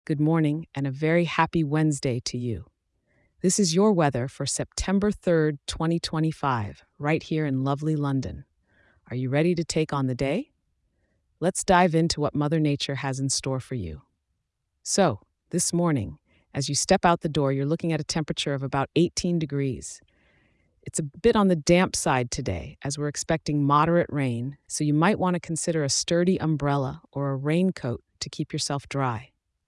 good morning, and a very happy Wednesday to you. This is your weather for September 3rd, 2025, right here in lovely London. Are you ready to take on the day? Let's dive into what Mother Nature has in store for you. So, this morning, as you step out the door, you're looking at a temperature of about 18 degrees. It's a bit on the damp side today, as we're expecting moderate rain, so you might want to consider a sturdy umbrella or a raincoat to keep yourself dry.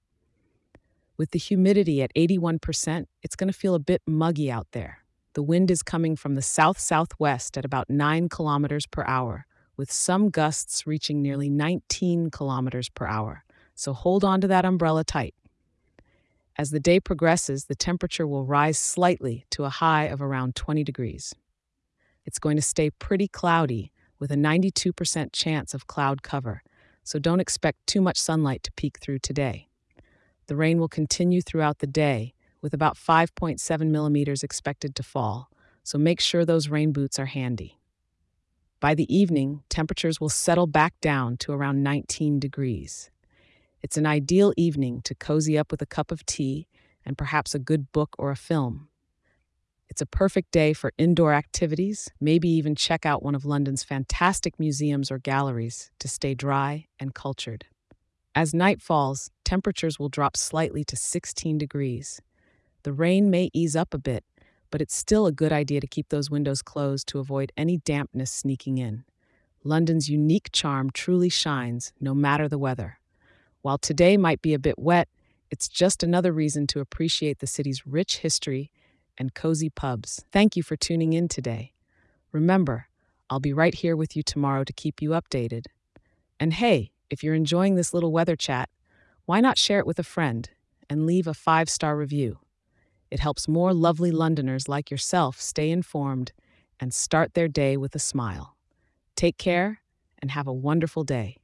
With the humidity at 81%, it's going to feel a bit muggy out there. The wind is coming from the south southwest at about 9 kilometers per hour, with some gusts reaching nearly 19 kilometers per hour. So hold on to that umbrella tight. As the day progresses, the temperature will rise slightly to a high of around 20 degrees. It's going to stay pretty cloudy with a 92% chance of cloud cover, so don't expect too much sunlight to peek through today. The rain will continue throughout the day, with about 5.7 millimeters expected to fall, so make sure those rain boots are handy. By the evening, temperatures will settle back down to around 19 degrees. It's an ideal evening to cozy up with a cup of tea and perhaps a good book or a film. It's a perfect day for indoor activities, maybe even check out one of London's fantastic museums or galleries to stay dry and cultured. As night falls, temperatures will drop slightly to 16 degrees. The rain may ease up a bit, but it's still a good idea to keep those windows closed to avoid any dampness sneaking in. London's unique charm truly shines no matter the weather. While today might be a bit wet, it's just another reason to appreciate the city's rich history and cozy pubs. Thank you for tuning in today. Remember, I'll be right here with you tomorrow to keep you updated. And hey, if you're enjoying this little weather chat, why not share it with a friend and leave a 5-star review? It helps more lovely Londoners like yourself stay informed and start their day with a smile. Take care and have a wonderful day.